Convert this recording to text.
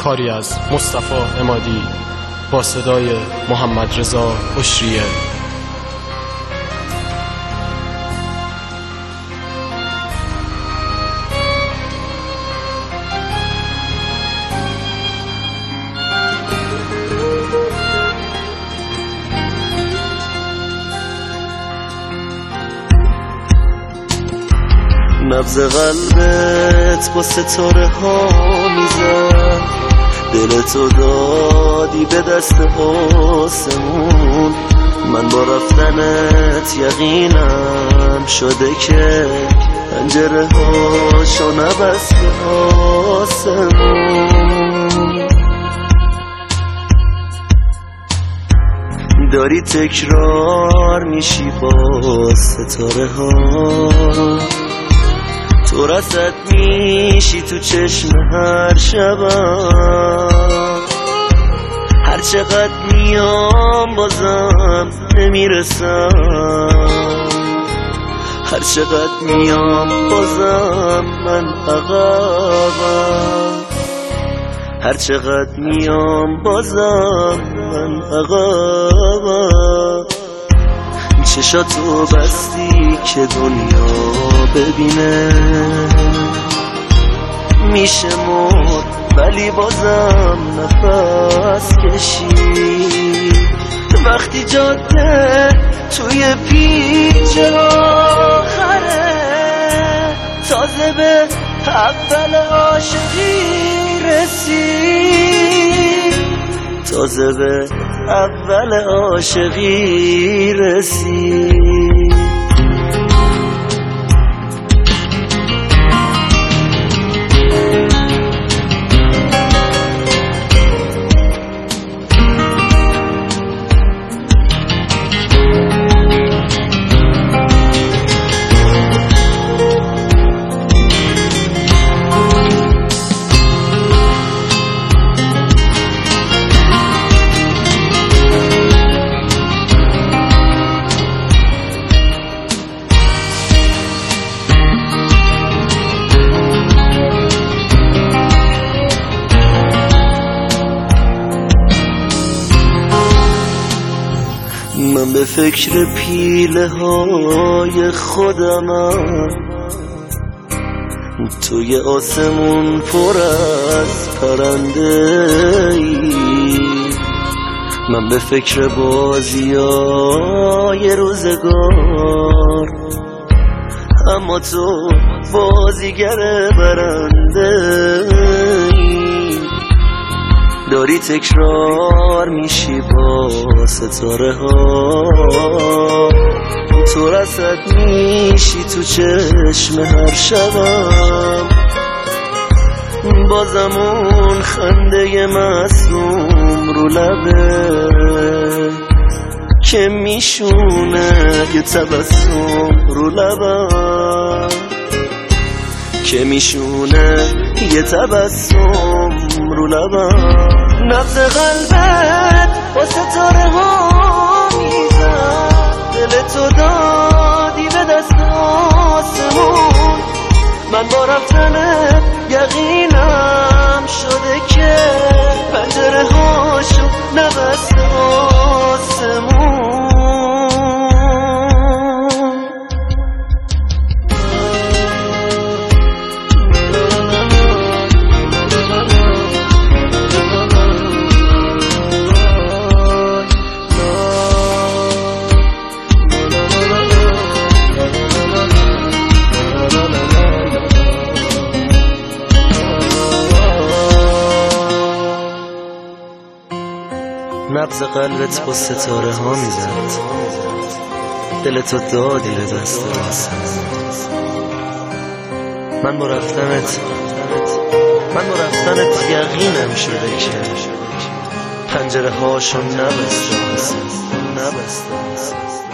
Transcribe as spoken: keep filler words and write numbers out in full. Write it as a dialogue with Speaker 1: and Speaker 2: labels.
Speaker 1: کاری از مصطفی عمادی با صدای محمد رضا عشریه.
Speaker 2: نبض قلبت با ستاره ها میزد، دلتو دادی به دست آسمون. من با رفتنت یقینم شده که پنجره هاشو نبست به آسمون. داری تکرار میشی با ستاره ها، تو رسد میشی تو چشم هر شبم. هر چقدر میام بازم نمیرسم، هر چقدر میام بازم من عقبم، هر چقدر میام بازم من عقبم. چشاتو بستی که دنیا ببینه، میشه مرد ولی بازم نفس کشی. وقتی جاده توی پیچ آخره، تازه به اول عاشقی رسید، تازه به اول عاشقی رسید. من به فکر پیله های خودمم، توی آسمون پر از پرنده ای. من به فکر بازی های روزگار، اما تو بازیگر برنده ای. داری تکرار میشی با ستاره ها، تو رسد میشی تو چشم هر شبم. بازم اون خنده معصوم رو لبه که میشونه یه تبسم رو لبم، که میشونه یه تبسم رو لبم. نبض قلبت با ستاره ها میزد، دلتو دادی به دست آسمون. من با رفتنت یقینم شده که پنجره هاشو نبست آسمون. نبض قلبت با ستاره ها میزد، دلتو دادی به دست آسمون. من با رفتنت من با رفتنت یقینم شده که پنجره هاشو نبسته آسمون، نبسته آسمون.